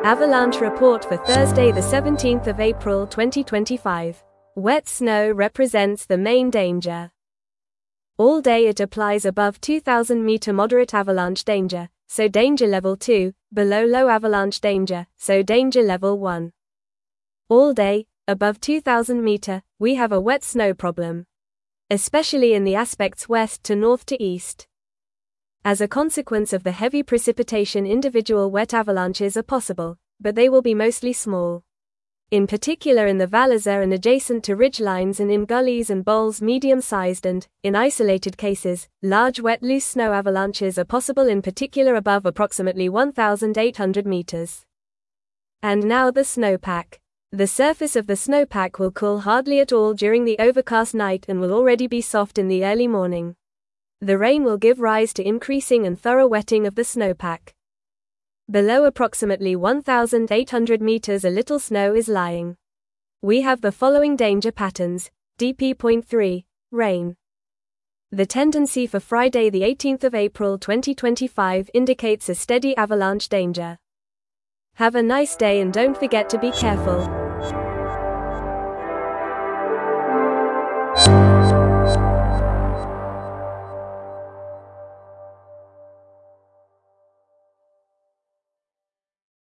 Avalanche report for Thursday the 17th of April 2025. Wet snow represents the main danger. All day it applies above 2000 meter moderate avalanche danger, so danger level 2, below low avalanche danger, so danger level 1. All day, above 2000 meter, we have a wet snow problem, especially in the aspects west to north to east. As a consequence of the heavy precipitation, individual wet avalanches are possible, but they will be mostly small. In particular in the valleys and adjacent to ridgelines, and in gullies and bowls medium-sized, and, in isolated cases, large wet loose snow avalanches are possible, in particular above approximately 1,800 meters. And now the snowpack. The surface of the snowpack will cool hardly at all during the overcast night and will already be soft in the early morning. The rain will give rise to increasing and thorough wetting of the snowpack. Below approximately 1,800 meters a little snow is lying. We have the following danger patterns. DP.3, rain. The tendency for Friday the 18th of April 2025 indicates a steady avalanche danger. Have a nice day and don't forget to be careful.